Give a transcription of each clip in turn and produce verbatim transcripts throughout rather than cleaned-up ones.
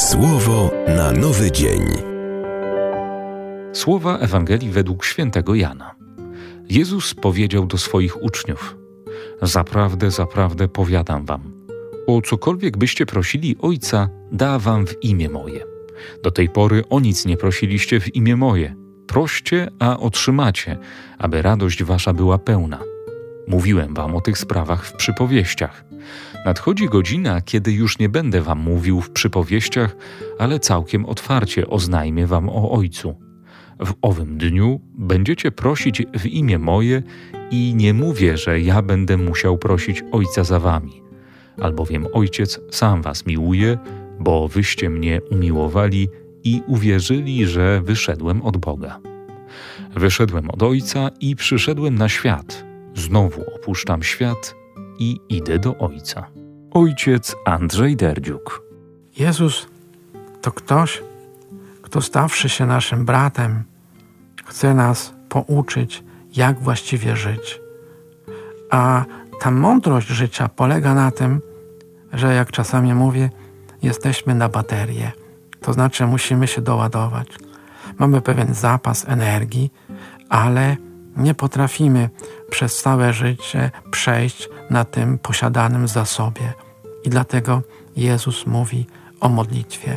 Słowo na nowy dzień. Słowa Ewangelii według świętego Jana. Jezus powiedział do swoich uczniów: Zaprawdę, zaprawdę powiadam wam, o cokolwiek byście prosili Ojca, da wam w imię moje. Do tej pory o nic nie prosiliście w imię moje. Proście, a otrzymacie, aby radość wasza była pełna. Mówiłem wam o tych sprawach w przypowieściach. Nadchodzi godzina, kiedy już nie będę wam mówił w przypowieściach, ale całkiem otwarcie oznajmię wam o Ojcu. W owym dniu będziecie prosić w imię moje i nie mówię, że ja będę musiał prosić Ojca za wami. Albowiem Ojciec sam was miłuje, bo wyście mnie umiłowali i uwierzyli, że wyszedłem od Boga. Wyszedłem od Ojca i przyszedłem na świat. Znowu opuszczam świat i idę do Ojca. Ojciec Andrzej Derdziuk. Jezus to ktoś, kto stawszy się naszym bratem, chce nas pouczyć, jak właściwie żyć. A ta mądrość życia polega na tym, że jak czasami mówię, jesteśmy na baterię. To znaczy musimy się doładować. Mamy pewien zapas energii, ale nie potrafimy przez całe życie przejść na tym posiadanym zasobie. I dlatego Jezus mówi o modlitwie,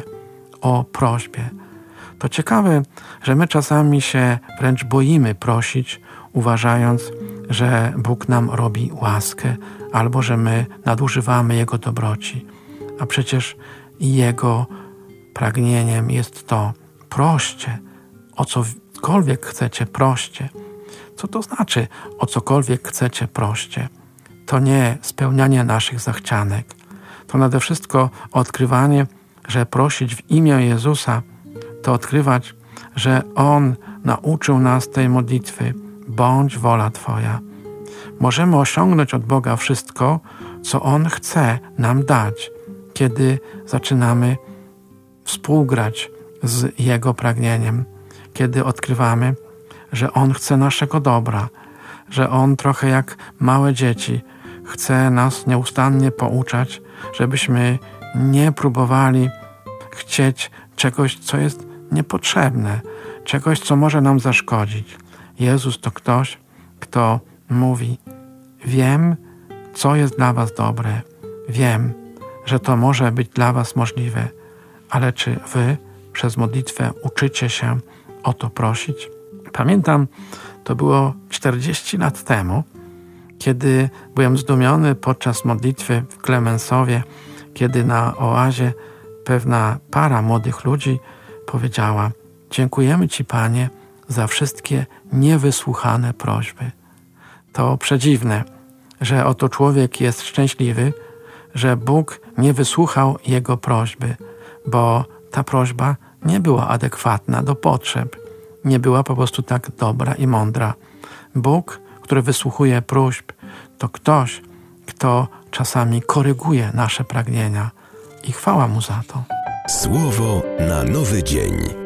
o prośbie. To ciekawe, że my czasami się wręcz boimy prosić, uważając, że Bóg nam robi łaskę albo że my nadużywamy Jego dobroci. A przecież Jego pragnieniem jest to: proście, o cokolwiek chcecie, proście. Co to znaczy o cokolwiek chcecie, proście? To nie spełnianie naszych zachcianek. To nade wszystko odkrywanie, że prosić w imię Jezusa to odkrywać, że On nauczył nas tej modlitwy: bądź wola Twoja. Możemy osiągnąć od Boga wszystko, co On chce nam dać, kiedy zaczynamy współgrać z Jego pragnieniem, kiedy odkrywamy, że On chce naszego dobra, że On trochę jak małe dzieci chce nas nieustannie pouczać, żebyśmy nie próbowali chcieć czegoś, co jest niepotrzebne, czegoś, co może nam zaszkodzić. Jezus to ktoś, kto mówi: wiem, co jest dla was dobre, wiem, że to może być dla was możliwe, ale czy wy przez modlitwę uczycie się o to prosić? Pamiętam, to było czterdzieści lat temu, kiedy byłem zdumiony podczas modlitwy w Klemensowie, kiedy na oazie pewna para młodych ludzi powiedziała: dziękujemy Ci, Panie, za wszystkie niewysłuchane prośby. To przedziwne, że oto człowiek jest szczęśliwy, że Bóg nie wysłuchał jego prośby, bo ta prośba nie była adekwatna do potrzeb, nie była po prostu tak dobra i mądra. Bóg, który wysłuchuje próśb, to ktoś, kto czasami koryguje nasze pragnienia i chwała Mu za to. Słowo na nowy dzień.